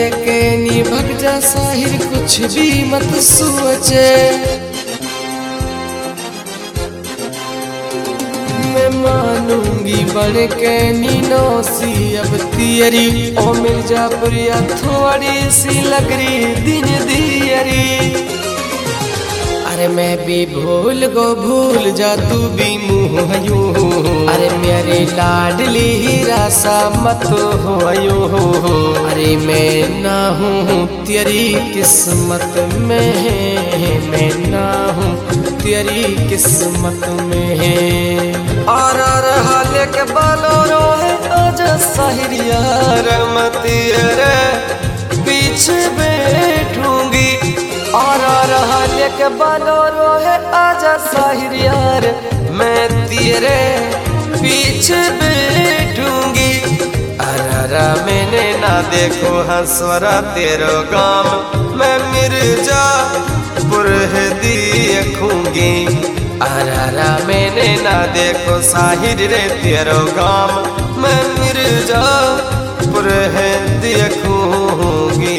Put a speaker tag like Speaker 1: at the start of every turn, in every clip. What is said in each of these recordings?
Speaker 1: लेके नी भग जा साहिर, कुछ भी मत सोचे। मैं मानूंगी बन के नीनोसी अब तियरी, ओ मिर्जापुरिया थोड़ी सी लग रही दिन दियरी। अरे मैं भी भूल जा तू भी मुँह यूं, अरे मेरी लाडली हीरा सा मत हो यूं। अरे मैं ना हूँ तेरी किस्मत में, मैं ना हूँ तेरी किस्मत में। और हाले के बालों रोए आजा साहिर यार, मैं तेरे पीछे बैठूंगी। और हाले के बालों रोए आजा साहिर यार, मैं तेरे पीछे बैठूंगी। अरे मैंने ना देखो हंसवरा तेरो गाम, मैं मिर्जापुर है देखूंगी। अरे मैंने ना देखो साहिर रे तेरो गाम, मैं मिर्जापुर है देखूंगी।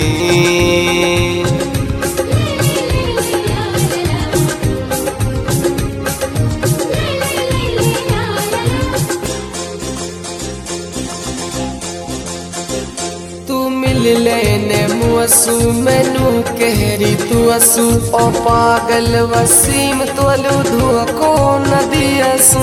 Speaker 1: लेने मुअसू मैनू कहरी तू असू, ओ पागल वसीम तोलू धुआ को न दियसू।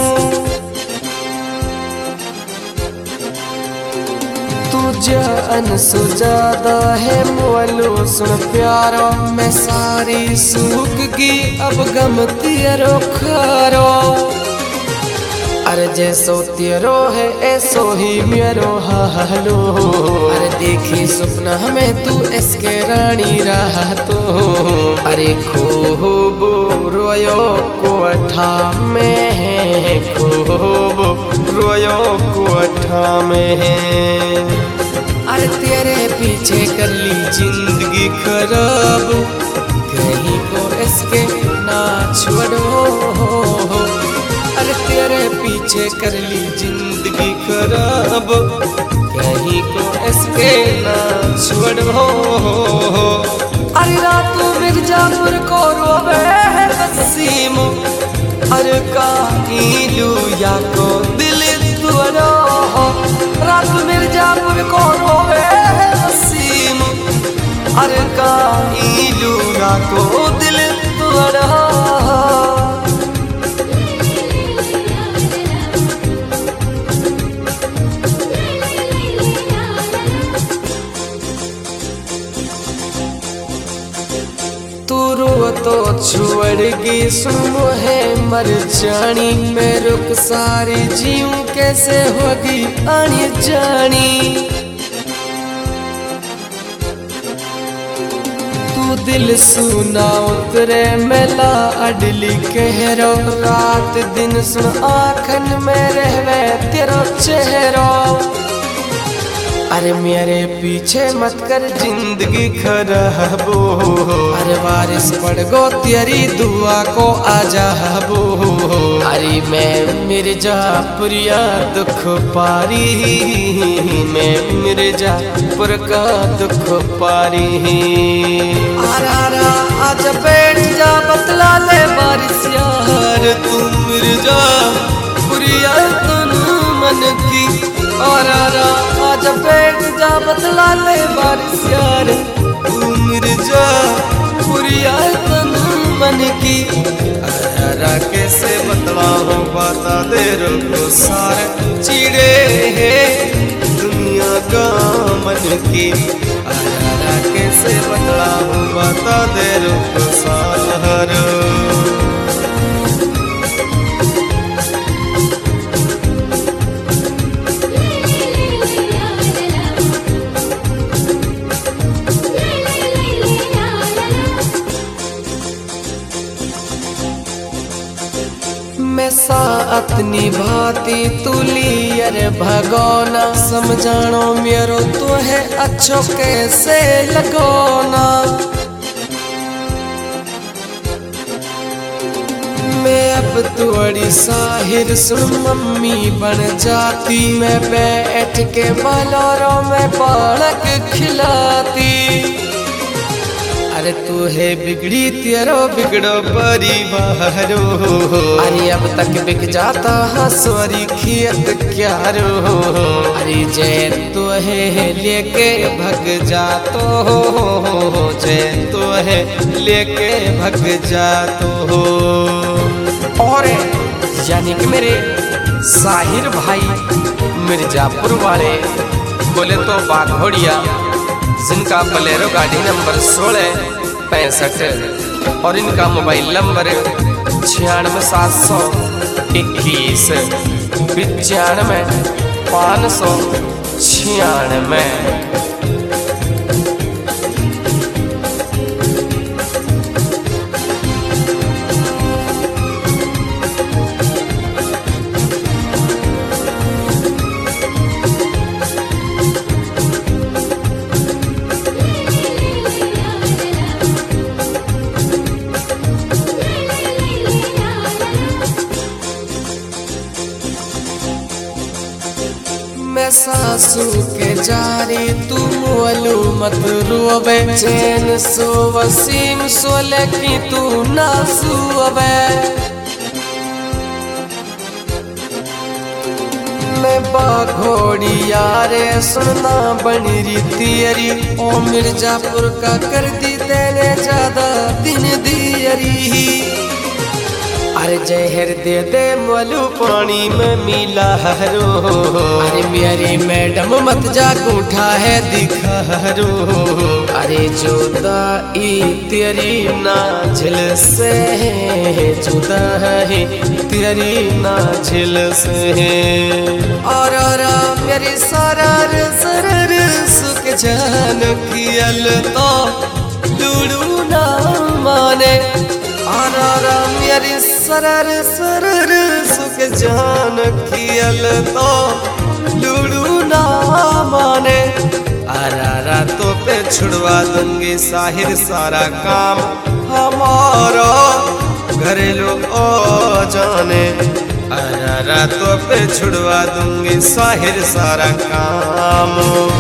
Speaker 1: तू जान सु ज्यादा है मोलू सुन प्यारो, मैं सारी सूख गई अब गम तेरो खारो। अरे जैसो तेरो है ऐसो ही मेरो हालो, अरे देखी सपना हमें तू इसके रानी रहा तो। अरे खूब रोयो कोठा में, खूब रोयो कोठा में। अरे तेरे पीछे कर ली जिंदगी खराब, कहीं को इसके ना छोड़ो। अरे तेरे पीछे कर ली जिंदगी खराब, कहीं को इसके ना छोड़ो। अरे रातों मिर्जापुर को रोवे है वसीम, अरे कालू या को दिल तोड़ो। रात मिर्जापुर को रोवे है वसीम, अरे कालू या को दिल तोड़ो। तो छोड़गी सुनो है मर जानी, मैं रुक सारी जीऊं कैसे होगी आनी जानी। तू दिल सुना उतरे मेला अडली कहरो, रात दिन सुन आँखन में रहवे तेरो चेहरो। अरे मेरे पीछे मत कर जिंदगी खराबो, अरे बारिश पड़ गो तेरी दुआ को आजाबो। अरे मैं मिर्जापुरिया दुख पारी, मैं मिर्जापुर का दुख पारी। आज बैठ जा बतला ले बारिश यार, तू मिर्जापुरिया तन मन की। और आज बैठ जा बतला ले बारिश यार, तू मिर्जापुरिया तन मन की। कैसे बतलाऊं बता दे रुको सारे चिड़े है दुनिया का मन की। कैसे बतलाऊं बता दे रुको सारे। मैं साथ निभाती तुली अरे भगोना, समझानो मेरो तो है अच्छो कैसे लगोना। मैं अब थोड़ी साहिर सुन मम्मी बन जाती, मैं बैठ के बालोरों में पालक खिलाती। तू है बिगड़ी तेरो बिगड़ो परिवारो। अरे अब तक बिक जाता हसोरी खेत क्यारो। अरे जय तू है लेके भग जातो हो, जय तू है लेके भग जातो हो। और यानी कि मेरे साहिर भाई मिर्जापुर वाले बोले तो बाघोड़िया, जिनका बोलेरो गाड़ी नंबर 1665 और इनका मोबाइल नंबर 96 721 95 596। मैं सासू के जारी तू मोलू मत रोवे, चैन सो वसीम सोले की तू ना सुवे। मैं बाघोड़िया रे सुनना बनी रीतियरी, ओ मिर्जापुर का कर दी तेने ज्यादा दिन दियरी। अरे जहर दे दे मोलू पानी में मिला हरो। अरे मेरी मैडम मत जा गूठा है दिखारो। अरे जुदा तेरी ना झिल से, जुदा है तेरी ना झिल से। और मेरी सरर सरर सुख जान कियल तो लूड़ू ना माने। और मेरी सरर सरर सुख जान कियल तो लूड़ू ना माने। अरारा तो पे छुड़वा दूंगी साहिर सारा काम हमारा घरेलू ओ जाने। अरारा तो पे छुड़वा दूंगी साहिर सारा काम।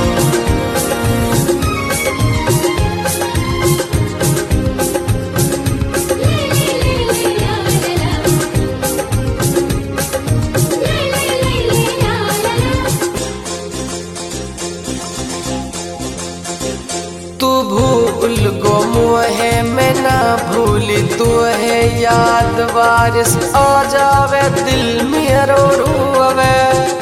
Speaker 1: भूल गो मुहे मैं ना भूली तू है याद वारिस आ जावे दिल मेरो रोवे।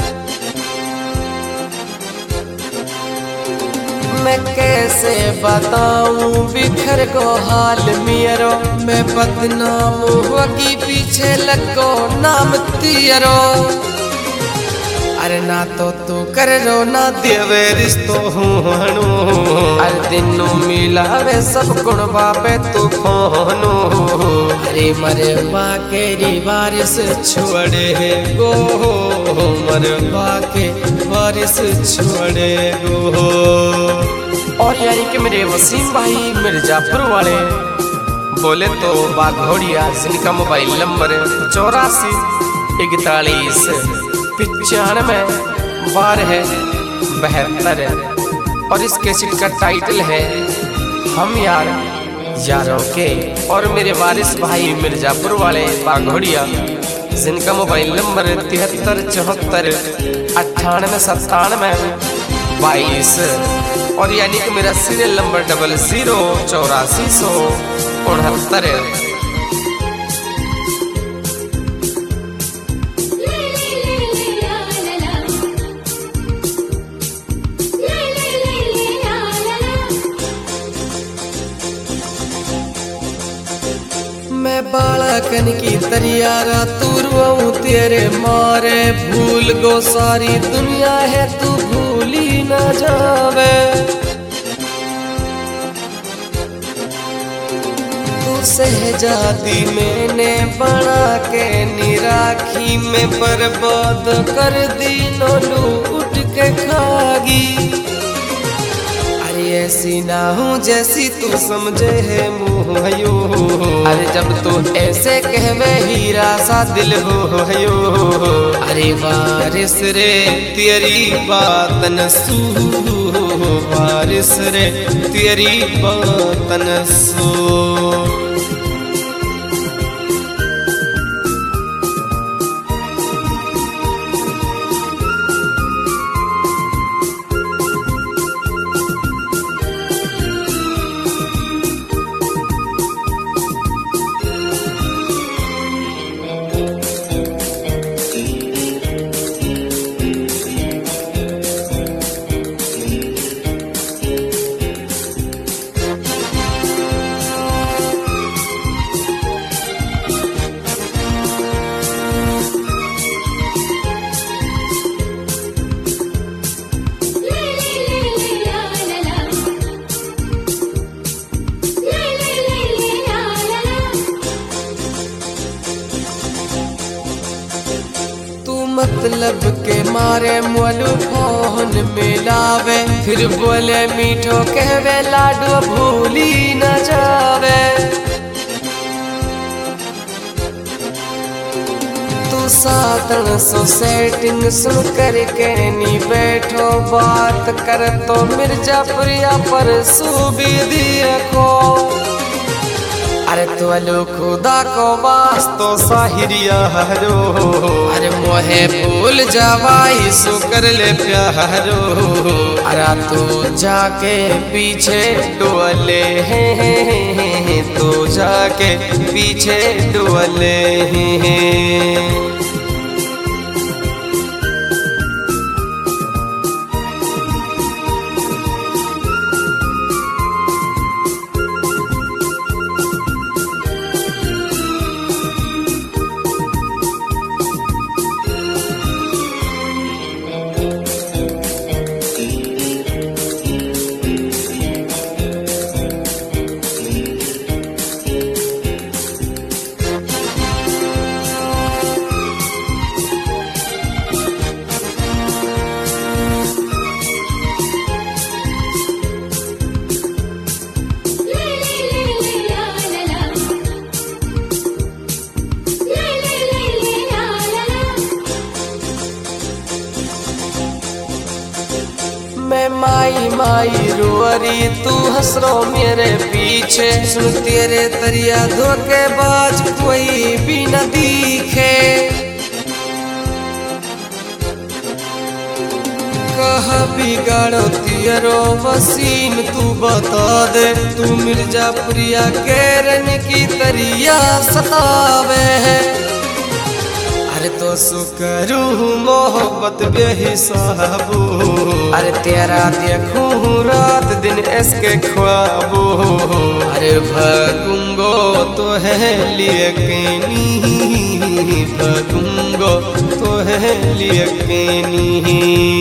Speaker 1: मैं कैसे बताऊं बिखर को हाल मेरो, मैं बदनाम होगी पीछे लगो नाम तेरो। अरे ना तो तू कर रो ना देवे रिश्तो हूँ। अरे दिनों मिलावे सब गुण बापे तू फोनो। अरे मरे बाकेरी बारिश छोड़े गो, मरे बाके बारिश छोड़े गो। और यानी कि मेरे वसीम भाई मिर्जापुर वाले बोले तो बाघोड़िया, जिनका मोबाइल नंबर 84 41 95 12 72। और इस कैसेट का टाइटल है हम यार यारों के। और मेरे वारिस भाई मिर्जापुर वाले बाघोड़िया, जिनका मोबाइल नंबर 73 74 98 97 22। और यानी कि मेरा सीरियल नंबर 00 84 169। मैं बालकन की तरियारा तुरवाऊं तेरे मारे, भूल गो सारी दुनिया है तू भूली न जावे। तू सहजादी मैंने बना के निराखी में बर्बाद कर दी, नो लूट के खागी। अरे ऐसी ना हूँ जैसी तू समझे है मोहयो। अरे जब तू ऐसे कहवे हीरा सा दिल हो। अरे बारिश रे तेरी बात न सू, बारिश रे तेरी बात न सू। मतलब के मारे मोलू फोन मिलावे, फिर बोले मीठो कहवे लाडो भूली न जावे। तू सातन सो सेटिंग सुन करके नी बैठो, बात कर तो मिर्जापुरिया पर सूबी देखो। अरे तो खुदा को वास्तो साहिरिया हरो, अरे मोहे भूल जावाई सो कर ले प्यारो। अरे तू जाके पीछे डोले हैं, तू जाके पीछे डोले हैं। मैं माई माई रोरी तू हंस रो मेरे पीछे, सुन तेरे तरिया धोखेबाज कोई भी न दिखे। कहा बिगाड़ो तेरो वसीम तू बता दे, तू मिर्जापुरिया केरन की तरिया सतावे है। अरे तो सुकरू मोहब्बत बेहिसाबो, अरे तेरा देखूं रात दिन इसके ख्वाबो। अरे भगूंगो तो है लियकीनी, भगूंगो तो है लियकीनी।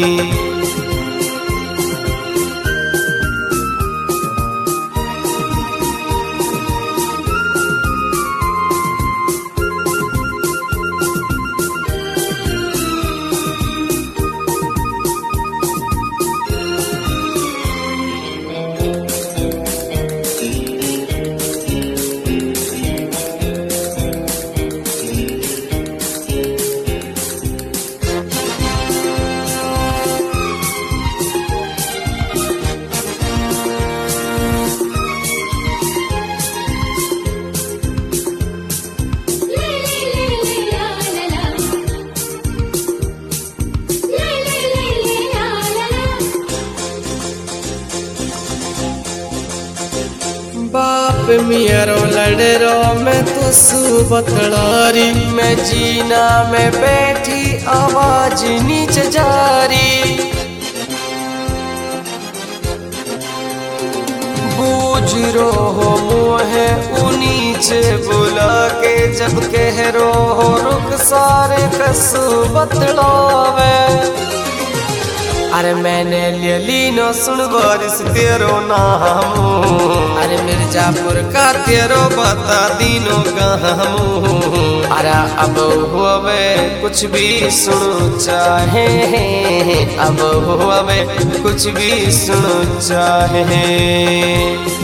Speaker 1: बाप मियरो लड़रो मैं तो सुबतड़ारी, मैं जीना में बैठी आवाज नीचे जारी। बूझ रो हो मोहे नीचे बुला के, जब कह रो हो रुक सारे कस बतड़ावे। अरे मैंने ले ली न सुन बारिश तेरो नाम, अरे मिर्जापुर का तेरो बता दीनो गामू। अरे अब हुए कुछ भी सुनो चाहे, अब हुए कुछ भी सुनो चाहे।